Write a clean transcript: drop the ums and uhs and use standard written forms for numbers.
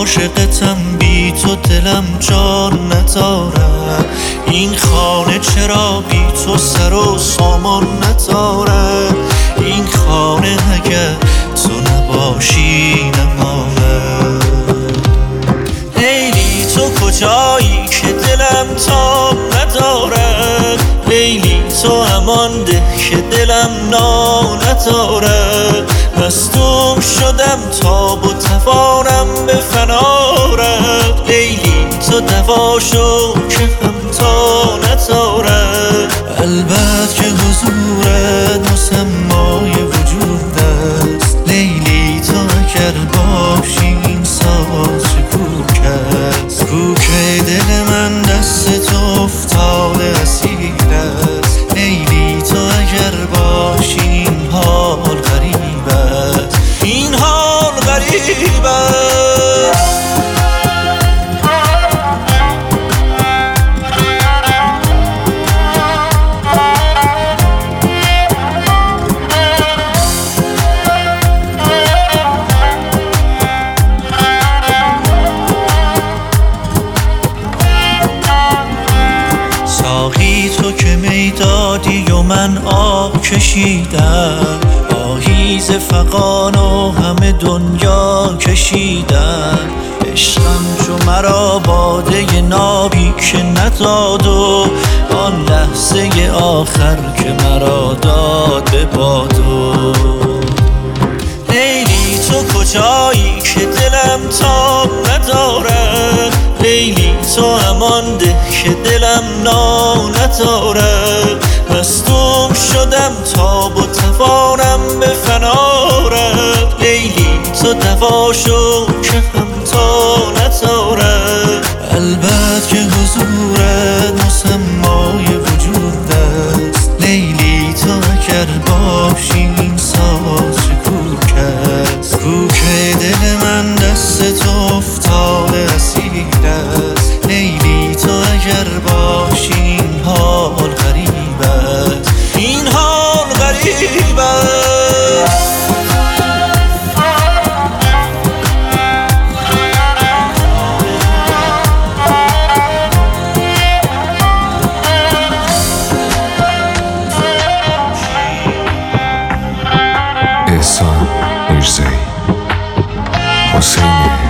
عاشقتم، بی تو دلم جان نداره. این خانه چرا بی تو سر و سامان نداره. این خانه اگه تو نباشی نمانه. لیلی تو کجایی که دلم تاب نداره. لیلی تو امان ده که دلم نا نداره. مصدوم شدم تاب و توانم به فنارت. لیلی تو دواشو که همتا نداره. البته که حضورت مسمای وجود است. لیلی تو اگر باشی این ساز کوک است. کوک دل من دست تو افتاده اسیر است. لیلی تو اگر باشی این حال غریب است. این حال غریب است. ساقی تو که میدادی و من آب کشیدم. آهیز فغان و همه دنیا کشیدم. عشقم چو مرا باده نابی که نداد و آن لحظه آخر که مرا داد به بادو. لیلی تو کجایی که دلم تاب نداره. لیلی تو امان ده که دلم نا نداره. مصدوم شدم تاب و توانم به فنارت. لیلی تو دواشو که همتا نداره. البته که حضورت مسمای وجود است. لیلی تو اگر باشی این ساز کوک است. کوک دل من دست تو افتاده اسیر است. لیلی تو اگر باشی این حال غریب است. این حال غریب است. احسان میرزایی، حسین